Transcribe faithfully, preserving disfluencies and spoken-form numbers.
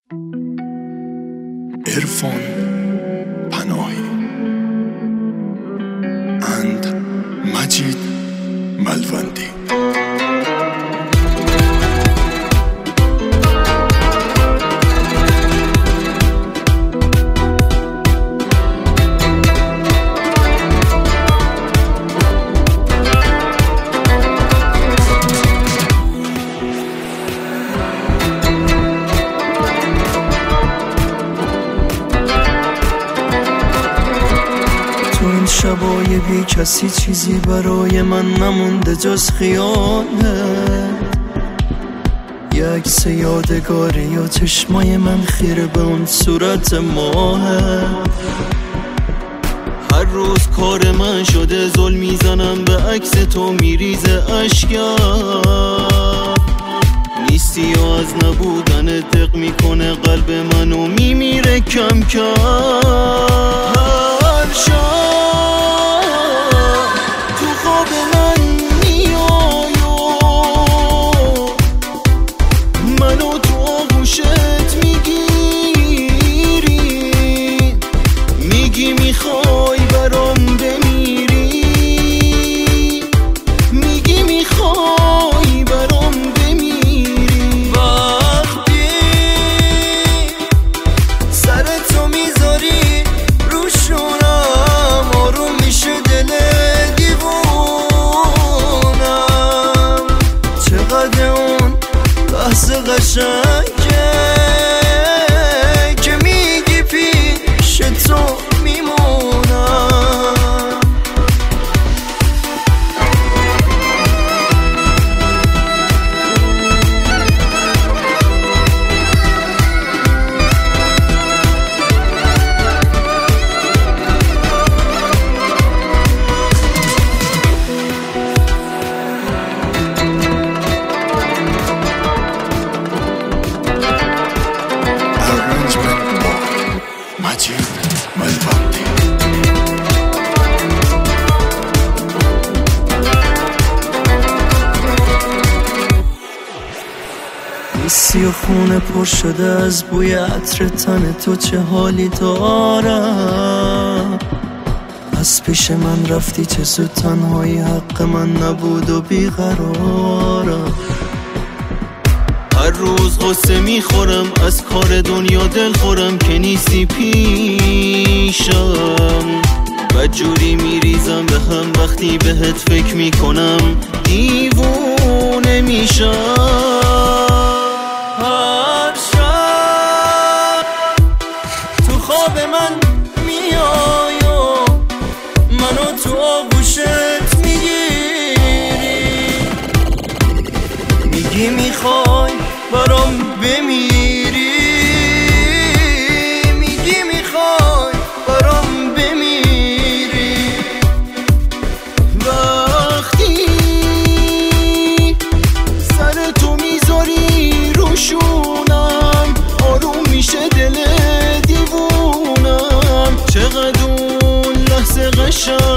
عرفان پناهی اند مجید ملوندی. شبای بی کسی چیزی برای من نمونده جز خیاله، یک عکس یادگاری یا چشمای من خیره به اون صورت ماهه. هر روز کار من شده زل میزنم به عکس تو میریزه اشکم، نیستی و از نبودن دق میکنه قلب منو میمیره کم کم. هر شب میخوای برام بمیری، میگی میخوای برام بمیری. وقتی سرتو میذاری رو شونم آروم میشه دل دیوونم. چقدر اون لحظه قشنگه که میگی پیش تو مجید ملوندی. نیستی و خونه پر شده از بوی عطر تن تو، چه حالی دارم. از پیش من رفتی چه زود، تنهایی حق من نبود و بیقرارم. هر روز غصه میخورم از کار دنیا، دل خورم که نیستی پیشم. بدجوری میریزم به هم وقتی بهت فکر میکنم، دیوونه میشم. هر شب تو خواب من میای و منو تو آغوشت میگیری، میگی میخوای برام بمیری، میگی میخوای برام بمیری. وقتی سر تو میذاری رو شونم آروم میشه دل دیوونم. چقدر اون لحظه قشنگ